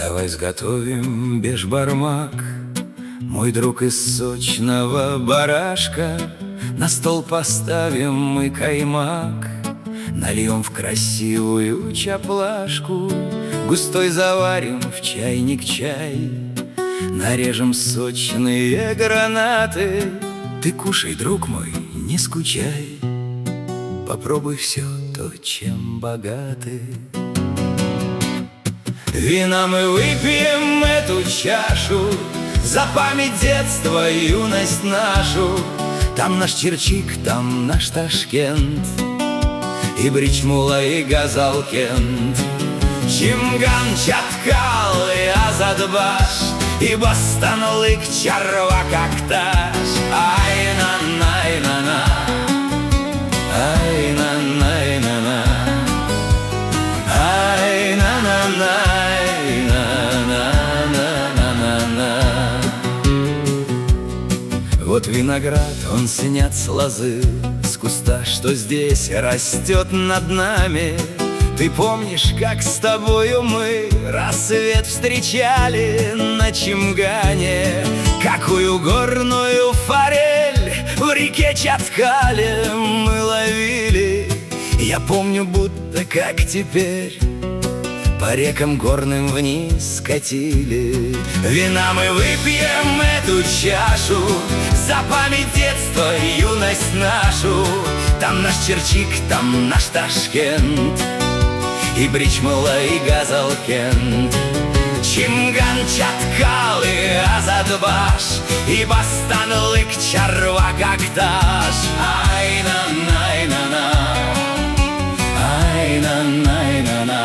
Давай сготовим бешбармак, мой друг из сочного барашка. На стол поставим мы каймак, нальем в красивую чаплашку, густой заварим в чайник чай, нарежем сочные гранаты. Ты кушай, друг мой, не скучай, попробуй все то, чем богаты. Вина мы выпьем эту чашу за память детства и юность нашу. Там наш Черчик, там наш Ташкент, и Бричмула, и Газалкент, Чимган, Чаткал, и Азадбаш, и Бастан-Лык, Чарвак, Акташ. Ай-на-най-на-на, ай-на-най-на-на, ай-на-на-най-на-на-на-на-на. Вот виноград, он снят с лозы, с куста, что здесь растет над нами. Ты помнишь, как с тобою мы рассвет встречали на Чимгане? Какую горную форель в реке Чаткале мы ловили. Я помню, будто как теперь по рекам горным вниз катили. Вина мы выпьем эту чашу за память детства и юность нашу. Там наш Черчик, там наш Ташкент, и Бричмула, и Газалкент, Чимган, Чаткал, и Азадбаш, и Бастан-Лык, Чарвак, Акташ. Ай-на-най-на-на, ай-на-най-на-на,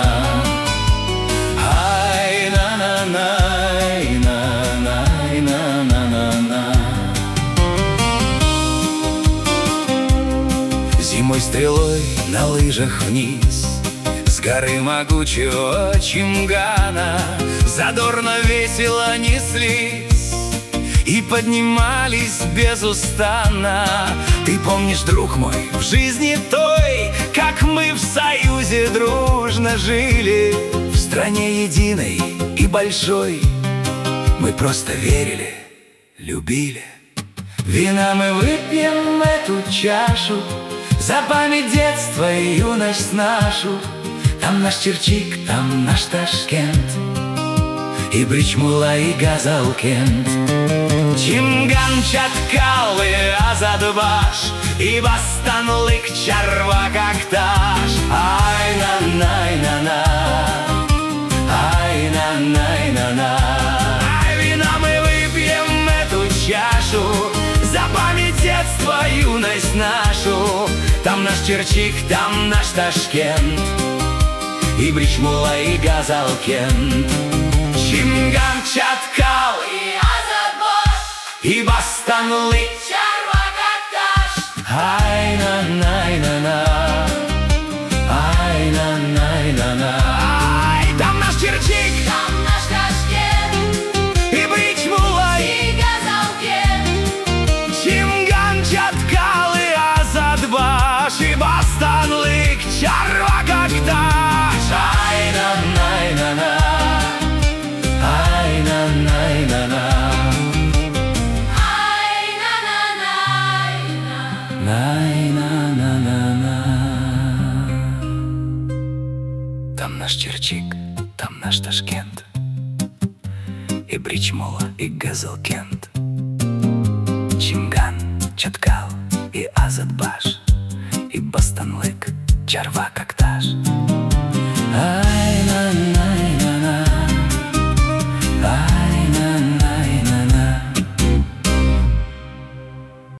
ай-на-на-най-на-най-на-на-на. Зимой стрелой на лыжах вниз с горы могучего Чимгана задорно весело неслись и поднимались безустанно. Ты помнишь, друг мой, в жизни той, как мы в союзе дружно жили, в стране единой и большой. Мы просто верили, любили. Вина мы выпьем эту чашу за память детства и юность нашу. Там наш Черчик, там наш Ташкент, и Бричмула, и Газалкент, Чимган, Чаткал, и Азадбаш, и Бастан-Лык, Чарвак, Акташ. Ай-на-най-на-на, ай-на-най-на-на. Ай, вина мы выпьем эту чашу за память детства и юность нашу. Там наш Черчик, там наш Ташкент, и Бричмула, и Газалкент, Чимган, Чаткал, и Азадбаш, и Бастан-Лык, Чарвак, Акташ. Ай-на-най-на-на, ай-на-най-на-на. Ай, там наш Черчик, там наш Ташкент, и Бричмула, и Газалкент, Чимган, Чаткал, и Азадбаш, и Бастан-Лык, Чарвак, Акташ. Ай-на-най-на-на, ай-на-най-на-на, най-на-на-на. Там наш Черчик, там наш Ташкент, и Бричмула, и Газалкент, Чимган, Чаткал, и Азадбаш, и Бастан-Лык, Чарвак, Акташ.